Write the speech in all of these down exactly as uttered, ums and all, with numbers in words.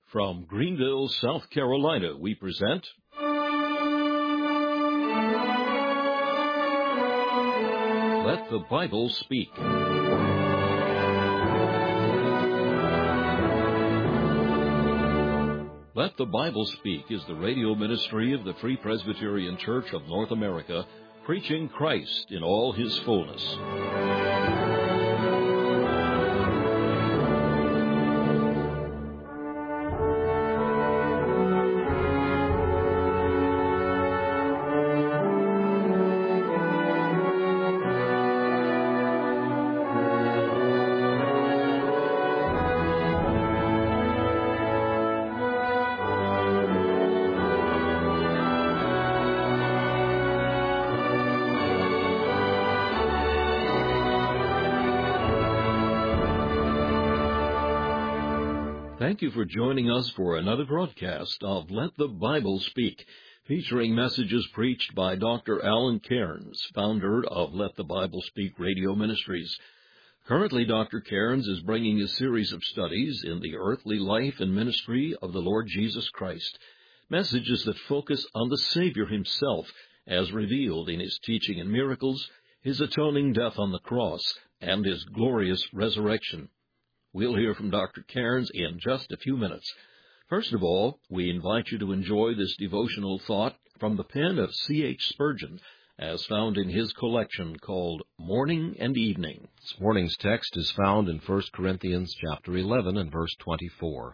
From Greenville, South Carolina, we present Let the Bible Speak. Let the Bible Speak is the radio ministry of the Free Presbyterian Church of North America, preaching Christ in all His fullness. Thank you for joining us for another broadcast of Let the Bible Speak, featuring messages preached by Doctor Alan Cairns, founder of Let the Bible Speak Radio Ministries. Currently, Doctor Cairns is bringing a series of studies in the earthly life and ministry of the Lord Jesus Christ, messages that focus on the Savior Himself as revealed in His teaching and miracles, His atoning death on the cross, and His glorious resurrection. We'll hear from Doctor Cairns in just a few minutes. First of all, we invite you to enjoy this devotional thought from the pen of C H Spurgeon, as found in his collection called Morning and Evening. This morning's text is found in First Corinthians chapter eleven and verse twenty-four.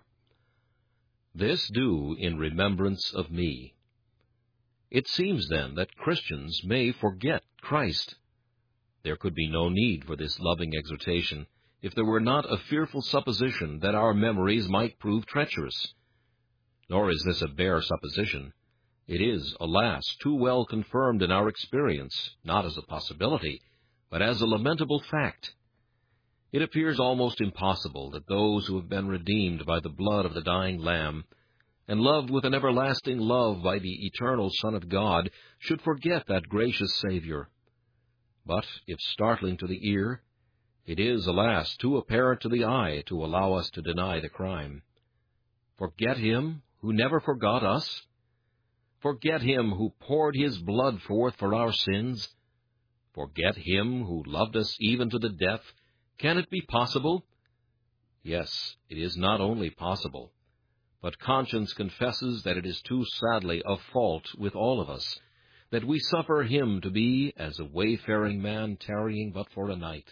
This do in remembrance of me. It seems then that Christians may forget Christ. There could be no need for this loving exhortation if there were not a fearful supposition that our memories might prove treacherous. Nor is this a bare supposition. It is, alas, too well confirmed in our experience, not as a possibility, but as a lamentable fact. It appears almost impossible that those who have been redeemed by the blood of the dying Lamb, and loved with an everlasting love by the eternal Son of God, should forget that gracious Savior. But, if startling to the ear, it is, alas, too apparent to the eye to allow us to deny the crime. Forget Him who never forgot us? Forget Him who poured His blood forth for our sins? Forget Him who loved us even to the death? Can it be possible? Yes, it is not only possible, but conscience confesses that it is too sadly a fault with all of us, that we suffer Him to be as a wayfaring man tarrying but for a night.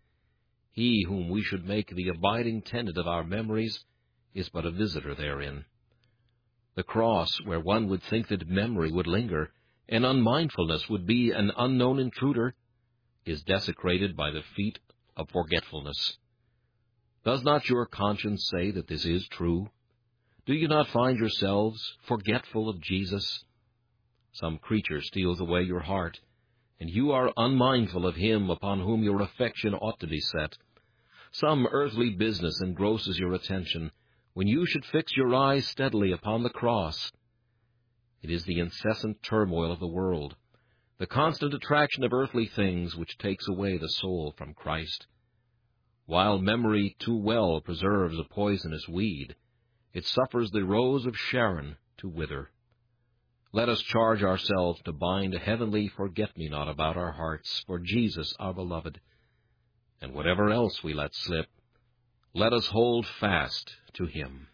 He whom we should make the abiding tenant of our memories is but a visitor therein. The cross, where one would think that memory would linger, and unmindfulness would be an unknown intruder, is desecrated by the feet of forgetfulness. Does not your conscience say that this is true? Do you not find yourselves forgetful of Jesus? Some creature steals away your heart, and you are unmindful of Him upon whom your affection ought to be set. Some earthly business engrosses your attention, when you should fix your eyes steadily upon the cross. It is the incessant turmoil of the world, the constant attraction of earthly things, which takes away the soul from Christ. While memory too well preserves a poisonous weed, it suffers the rose of Sharon to wither. Let us charge ourselves to bind a heavenly forget-me-not about our hearts for Jesus our beloved. And whatever else we let slip, let us hold fast to Him.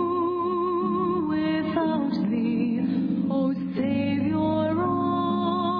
Without thee, O Savior, all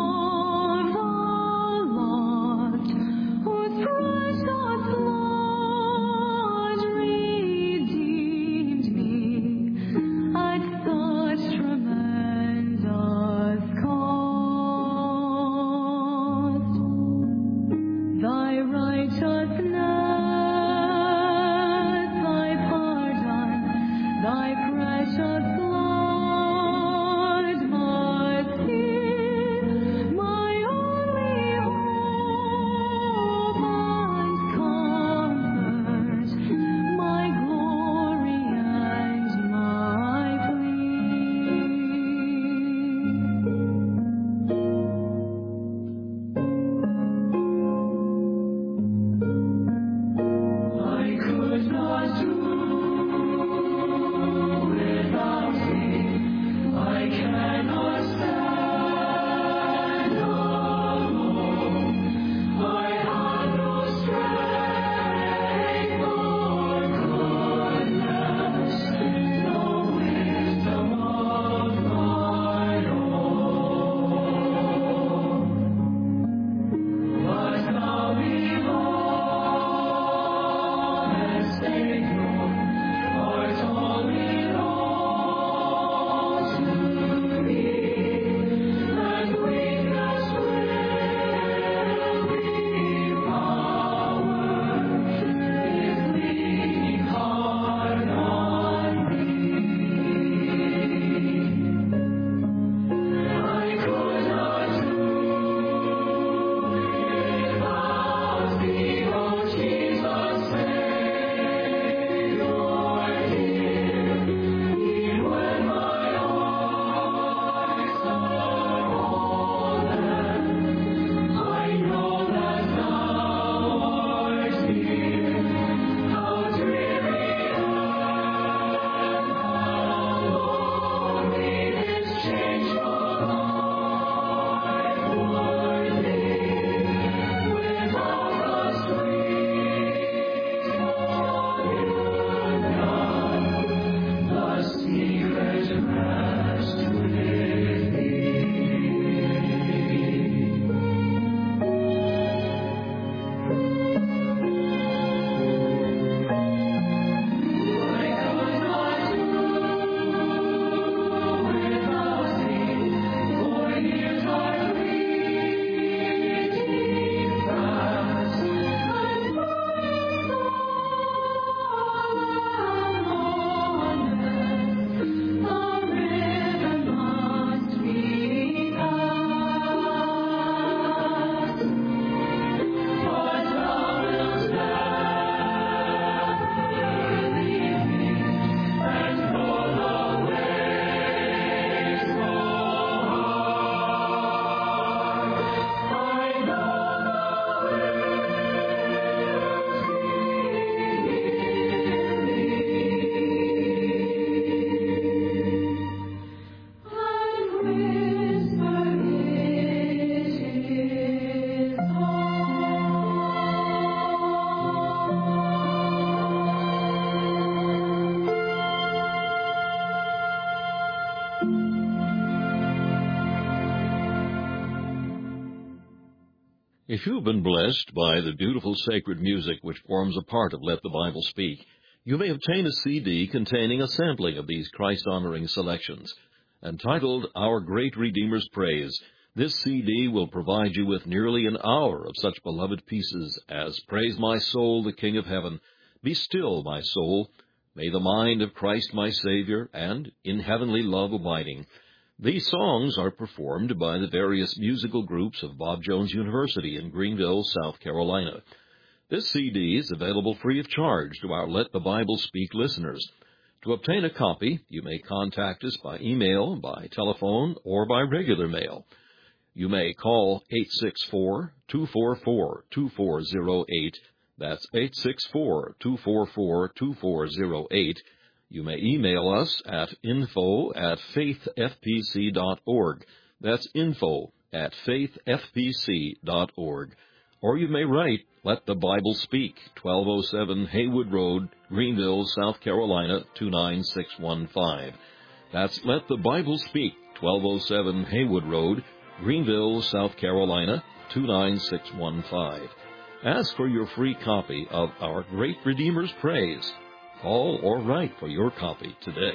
If you've been blessed by the beautiful sacred music which forms a part of Let the Bible Speak, you may obtain a C D containing a sampling of these Christ-honoring selections. Entitled Our Great Redeemer's Praise, this C D will provide you with nearly an hour of such beloved pieces as Praise My Soul, the King of Heaven, Be Still, My Soul, May the Mind of Christ My Savior, and In Heavenly Love Abiding. These songs are performed by the various musical groups of Bob Jones University in Greenville, South Carolina. This C D is available free of charge to our Let the Bible Speak listeners. To obtain a copy, you may contact us by email, by telephone, or by regular mail. You may call eight six four, two four four, two four zero eight. That's eight six four, two four four, two four zero eight. You may email us at info at faith f p c dot org. That's info at faith f p c dot org. Or you may write Let the Bible Speak, twelve oh seven Haywood Road, Greenville, South Carolina, two nine six one five. That's Let the Bible Speak, twelve oh seven Haywood Road, Greenville, South Carolina, two nine six one five. Ask for your free copy of Our Great Redeemer's Praise. Call or write for your copy today.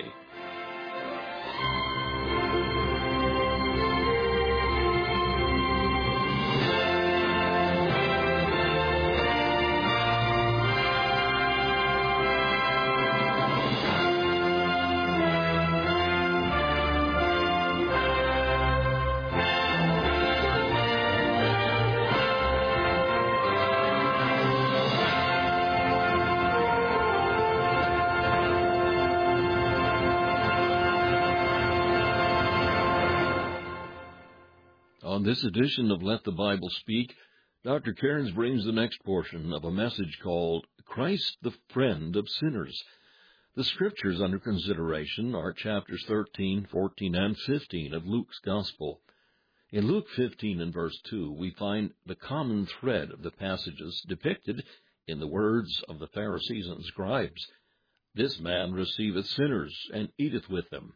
On this edition of Let the Bible Speak, Doctor Cairns brings the next portion of a message called Christ the Friend of Sinners. The scriptures under consideration are chapters thirteen, fourteen, and fifteen of Luke's Gospel. In Luke fifteen and verse two, we find the common thread of the passages depicted in the words of the Pharisees and scribes. This man receiveth sinners and eateth with them.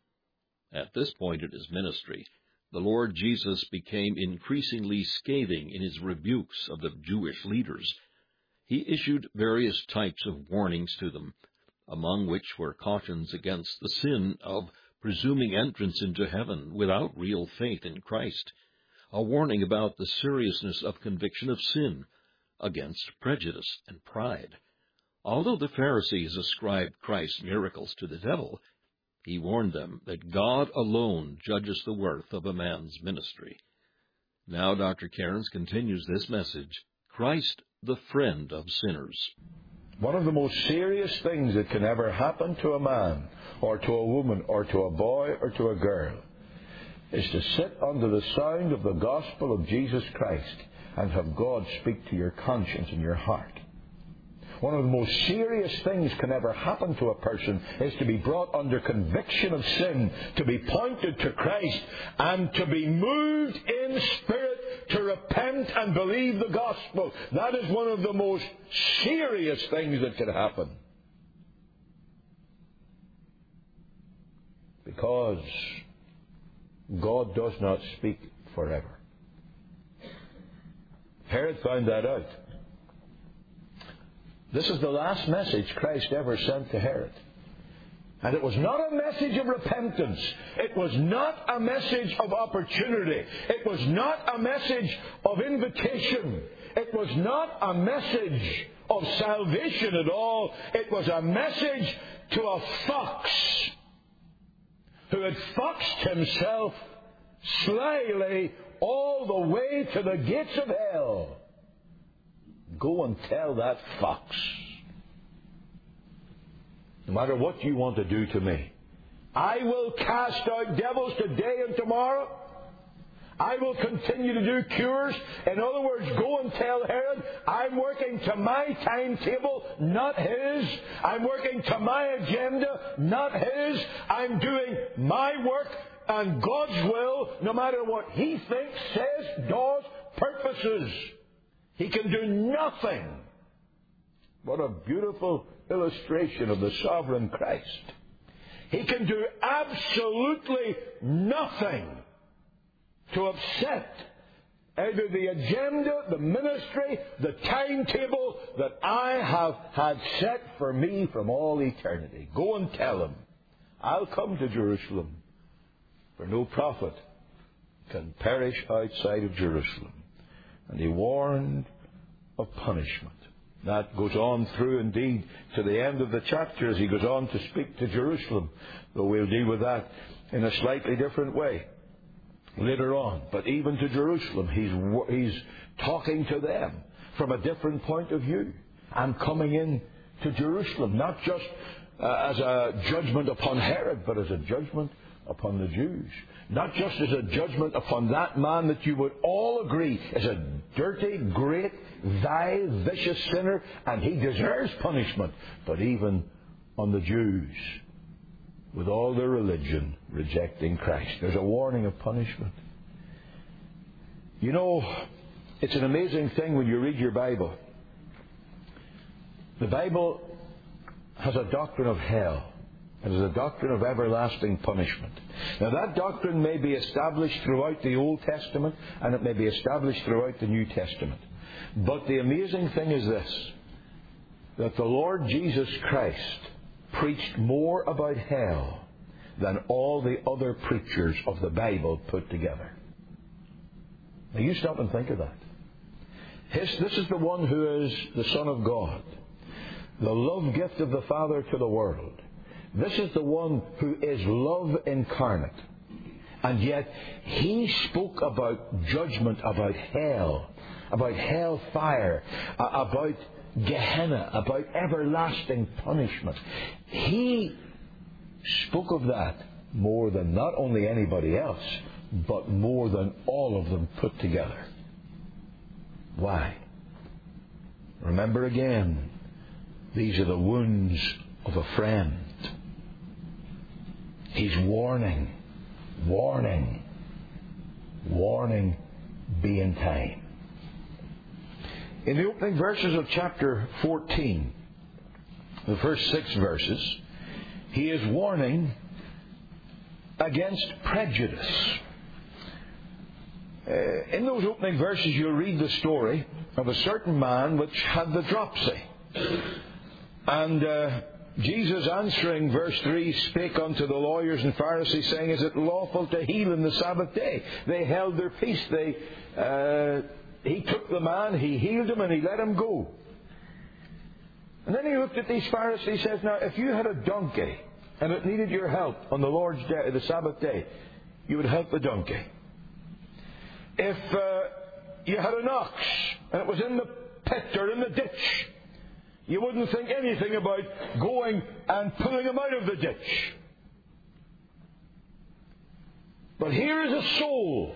At this point in his ministry, the Lord Jesus became increasingly scathing in his rebukes of the Jewish leaders. He issued various types of warnings to them, among which were cautions against the sin of presuming entrance into heaven without real faith in Christ, a warning about the seriousness of conviction of sin, against prejudice and pride. Although the Pharisees ascribed Christ's miracles to the devil, he warned them that God alone judges the worth of a man's ministry. Now Doctor Cairns continues this message, Christ the Friend of Sinners. One of the most serious things that can ever happen to a man, or to a woman, or to a boy, or to a girl, is to sit under the sound of the gospel of Jesus Christ and have God speak to your conscience and your heart. One of the most serious things can ever happen to a person is to be brought under conviction of sin, to be pointed to Christ, and to be moved in spirit to repent and believe the gospel. That is one of the most serious things that can happen. Because God does not speak forever. Herod found that out. This is the last message Christ ever sent to Herod. And it was not a message of repentance. It was not a message of opportunity. It was not a message of invitation. It was not a message of salvation at all. It was a message to a fox who had foxed himself slyly all the way to the gates of hell. Go and tell that fox, no matter what you want to do to me, I will cast out devils today and tomorrow. I will continue to do cures. In other words, go and tell Herod, I'm working to my timetable, not his. I'm working to my agenda, not his. I'm doing my work and God's will, no matter what he thinks, says, does, purposes. He can do nothing. What a beautiful illustration of the sovereign Christ. He can do absolutely nothing to upset out of the agenda, the ministry, the timetable that I have had set for me from all eternity. Go and tell him, I'll come to Jerusalem, for no prophet can perish outside of Jerusalem. And he warned of punishment. That goes on through, indeed, to the end of the chapter as he goes on to speak to Jerusalem, though we'll deal with that in a slightly different way later on. But even to Jerusalem, he's, he's talking to them from a different point of view. I'm coming in to Jerusalem, not just uh, as a judgment upon Herod, but as a judgment upon the Jews. Not just as a judgment upon that man that you would all agree is a dirty, great, vile, vicious sinner, and he deserves punishment, but even on the Jews, with all their religion, rejecting Christ. There's a warning of punishment. You know, it's an amazing thing when you read your Bible. The Bible has a doctrine of hell. It is a doctrine of everlasting punishment. Now, that doctrine may be established throughout the Old Testament, and it may be established throughout the New Testament. But the amazing thing is this, that the Lord Jesus Christ preached more about hell than all the other preachers of the Bible put together. Now, you stop and think of that. His, this is the one who is the Son of God, the love gift of the Father to the world. This is the one who is love incarnate. And yet, he spoke about judgment, about hell, about hell fire, about Gehenna, about everlasting punishment. He spoke of that more than not only anybody else, but more than all of them put together. Why? Remember again, these are the wounds of a friend. He's warning, warning, warning, be in time. In the opening verses of chapter fourteen, the first six verses, he is warning against prejudice. Uh, in those opening verses, you'll read the story of a certain man which had the dropsy. And uh, Jesus, answering, verse three, spake unto the lawyers and Pharisees, saying, Is it lawful to heal in the Sabbath day? They held their peace. They, uh, he took the man, he healed him, and he let him go. And then he looked at these Pharisees and says, Now, if you had a donkey and it needed your help on the Lord's day, the Sabbath day, you would help the donkey. If uh, you had an ox and it was in the pit or in the ditch, you wouldn't think anything about going and pulling him out of the ditch. But here is a soul.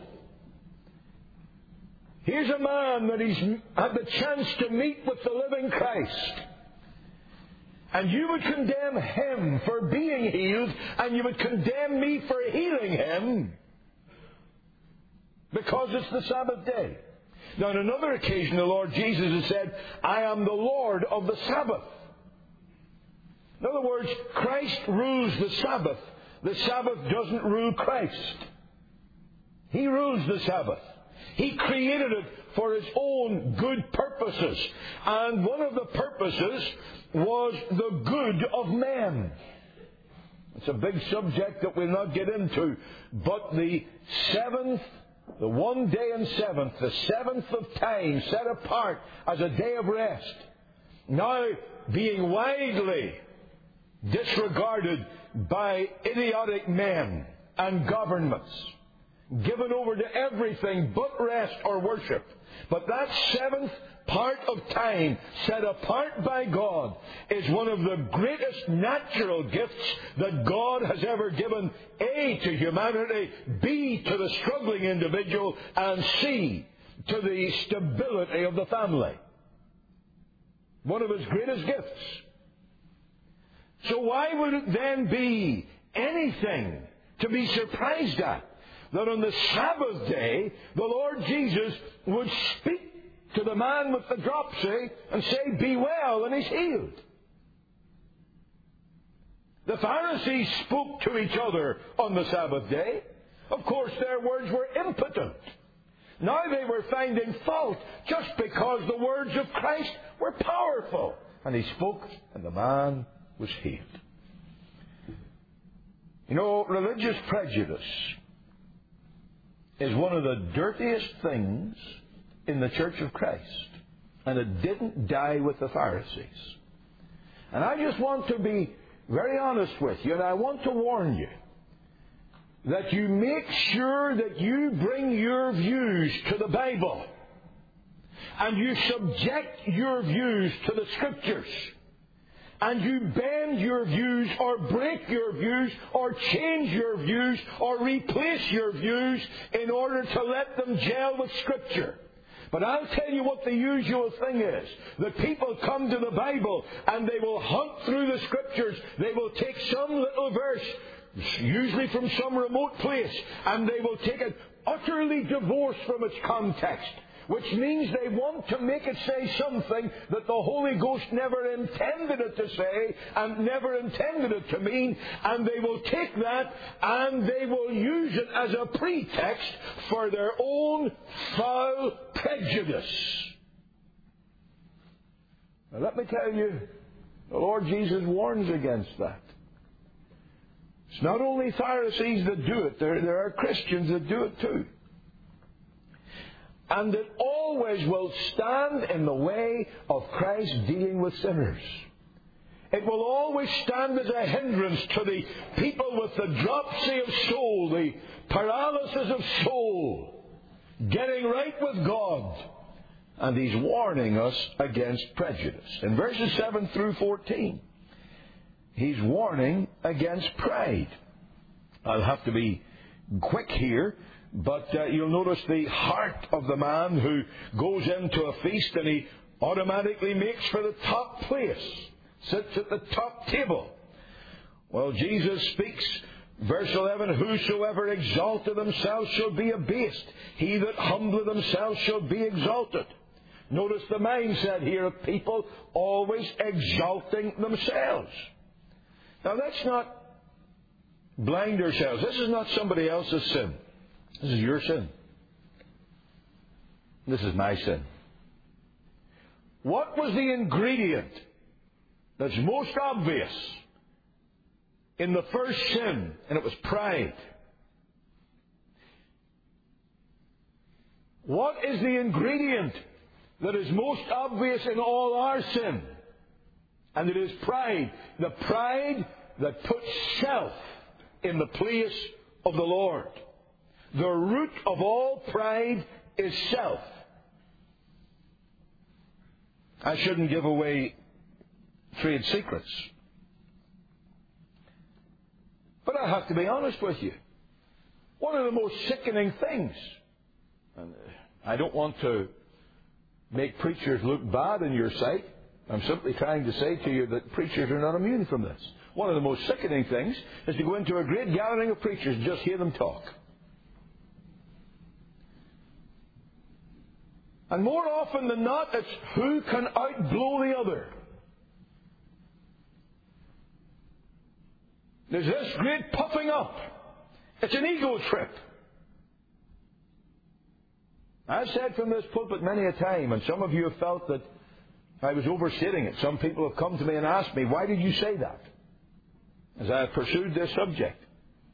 Here's a man that he's had the chance to meet with the living Christ. And you would condemn him for being healed, and you would condemn me for healing him because it's the Sabbath day. Now, on another occasion, the Lord Jesus has said, I am the Lord of the Sabbath. In other words, Christ rules the Sabbath. The Sabbath doesn't rule Christ. He rules the Sabbath. He created it for His own good purposes. And one of the purposes was the good of men. It's a big subject that we'll not get into. But the seventh The one day and seventh, the seventh of time set apart as a day of rest, now being widely disregarded by idiotic men and governments, given over to everything but rest or worship. But that seventh part of time set apart by God is one of the greatest natural gifts that God has ever given, A, to humanity, B, to the struggling individual, and C, to the stability of the family. One of His greatest gifts. So why would it then be anything to be surprised at that on the Sabbath day the Lord Jesus would speak to the man with the dropsy and say, Be well, and he's healed? The Pharisees spoke to each other on the Sabbath day. Of course, their words were impotent. Now they were finding fault just because the words of Christ were powerful. And he spoke, and the man was healed. You know, religious prejudice is one of the dirtiest things in the Church of Christ. And it didn't die with the Pharisees. And I just want to be very honest with you, and I want to warn you that you make sure that you bring your views to the Bible and you subject your views to the Scriptures and you bend your views or break your views or change your views or replace your views in order to let them gel with Scripture. But I'll tell you what the usual thing is. That people come to the Bible and they will hunt through the Scriptures. They will take some little verse, usually from some remote place, and they will take it utterly divorced from its context. Which means they want to make it say something that the Holy Ghost never intended it to say and never intended it to mean. And they will take that and they will use it as a pretext for their own foul prejudice. Now let me tell you, the Lord Jesus warns against that. It's not only Pharisees that do it. There, there are Christians that do it too. And it always will stand in the way of Christ dealing with sinners. It will always stand as a hindrance to the people with the dropsy of soul, the paralysis of soul, getting right with God. And He's warning us against prejudice. In verses seven through fourteen, He's warning against pride. I'll have to be quick here. But uh, you'll notice the heart of the man who goes into a feast and he automatically makes for the top place, sits at the top table. Well, Jesus speaks, verse eleven, whosoever exalteth himself shall be abased. He that humbleth himself shall be exalted. Notice the mindset here of people always exalting themselves. Now, let's not blind ourselves. This is not somebody else's sin. This is your sin. This is my sin. What was the ingredient that's most obvious in the first sin? And it was pride. What is the ingredient that is most obvious in all our sin? And it is pride. The pride that puts self in the place of the Lord. The root of all pride is self. I shouldn't give away trade secrets. But I have to be honest with you. One of the most sickening things, and I don't want to make preachers look bad in your sight. I'm simply trying to say to you that preachers are not immune from this. One of the most sickening things is to go into a great gathering of preachers and just hear them talk. And more often than not, it's who can outblow the other. There's this great puffing up. It's an ego trip. I've said from this pulpit many a time, and some of you have felt that I was overstating it. Some people have come to me and asked me, why did you say that? As I have pursued this subject.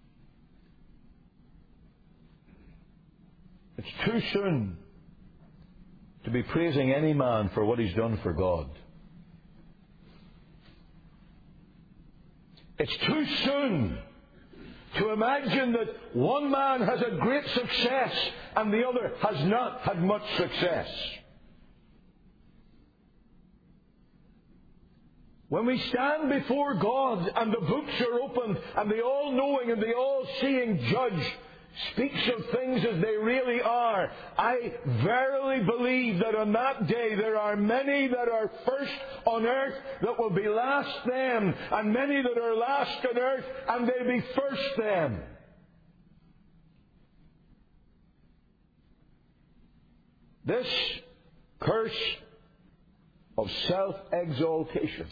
It's too soon to be praising any man for what he's done for God. It's too soon to imagine that one man has had great success and the other has not had much success. When we stand before God and the books are opened and the all-knowing and the all-seeing judge speaks of things as they really are, I verily believe that on that day there are many that are first on earth that will be last then, and many that are last on earth and they'll be first then. This curse of self-exaltation,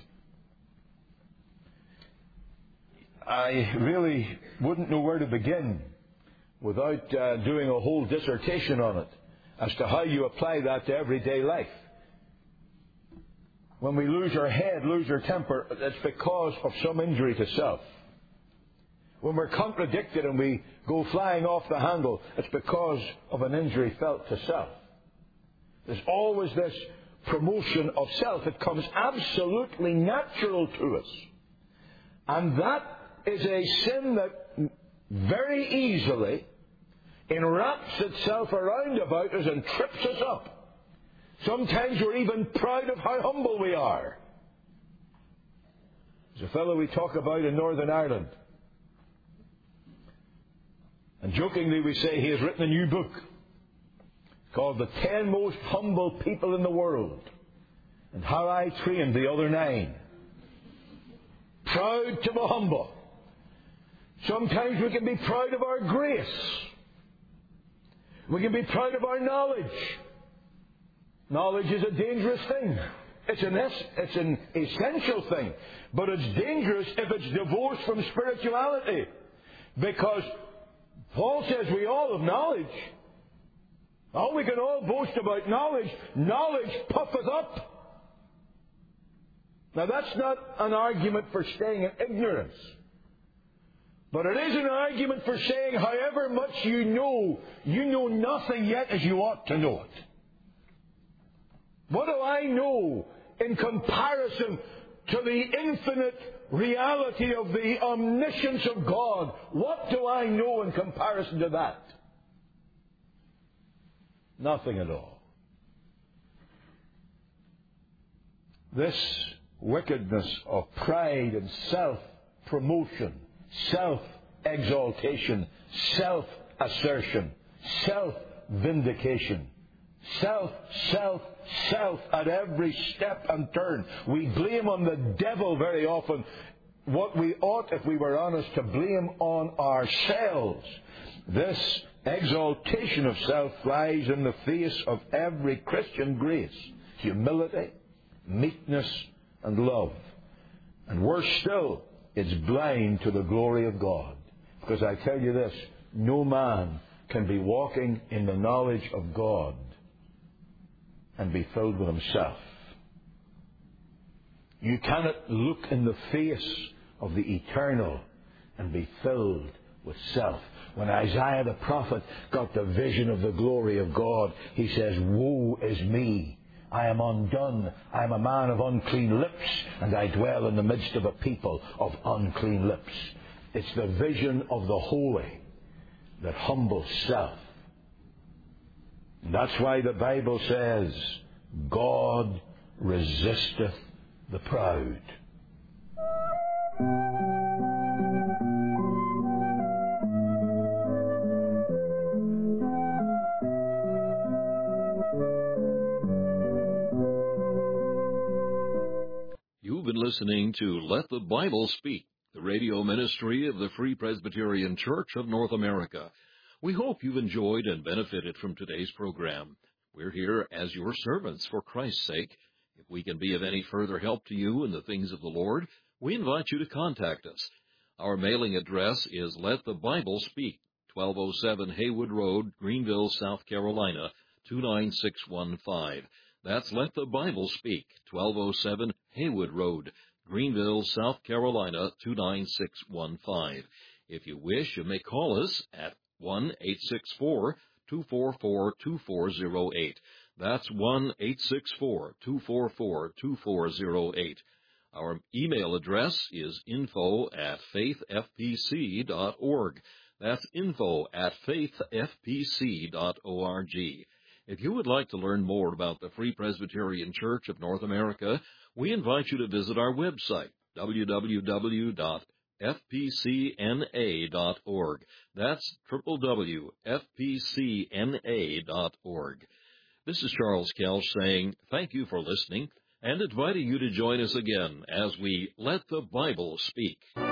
I really wouldn't know where to begin without uh, doing a whole dissertation on it. as to how you apply that to everyday life. When we lose our head, lose our temper, it's because of some injury to self. When we're contradicted and we go flying off the handle, it's because of an injury felt to self. There's always this promotion of self. It comes absolutely natural to us. And that is a sin that very easily enwraps itself around about us and trips us up. Sometimes we're even proud of how humble we are. There's a fellow we talk about in Northern Ireland. And jokingly we say he has written a new book called The Ten Most Humble People in the World and How I Trained the Other Nine. Proud to be humble. Sometimes we can be proud of our grace. We can be proud of our knowledge. Knowledge is a dangerous thing. It's an, es- it's an essential thing. But it's dangerous if it's divorced from spirituality. Because Paul says we all have knowledge. Oh, we can all boast about knowledge. Knowledge puffeth up. Now that's not an argument for staying in ignorance. But it is an argument for saying however much you know, you know nothing yet as you ought to know it. What do I know in comparison to the infinite reality of the omniscience of God? What do I know in comparison to that? Nothing at all. This wickedness of pride and self-promotion, self-exaltation, self-assertion, self-vindication, self, self, self at every step and turn. We blame on the devil very often what we ought, if we were honest, to blame on ourselves. This exaltation of self flies in the face of every Christian grace, humility, meekness, and love. And worse still, it's blind to the glory of God. Because I tell you this, no man can be walking in the knowledge of God and be filled with himself. You cannot look in the face of the eternal and be filled with self. When Isaiah the prophet got the vision of the glory of God, he says, "Woe is me! I am undone. I am a man of unclean lips, and I dwell in the midst of a people of unclean lips." It's the vision of the holy that humbles self. And that's why the Bible says, God resisteth the proud. You've been listening to Let the Bible Speak, the radio ministry of the Free Presbyterian Church of North America. We hope you've enjoyed and benefited from today's program. We're here as your servants for Christ's sake. If we can be of any further help to you in the things of the Lord, we invite you to contact us. Our mailing address is Let the Bible Speak, twelve oh seven Haywood Road, Greenville, South Carolina, two nine six one five. That's Let the Bible Speak, twelve oh seven Haywood Road, Greenville, South Carolina, two nine six one five. If you wish, you may call us at one eight six four, two four four, two four zero eight. That's one eight six four, two four four, two four zero eight. Our email address is info at faith f p c dot org. That's info at faith f p c dot org. If you would like to learn more about the Free Presbyterian Church of North America, we invite you to visit our website, w w w dot f p c n a dot org. That's w w w dot f p c n a dot org. This is Charles Kelch saying thank you for listening and inviting you to join us again as we Let the Bible Speak.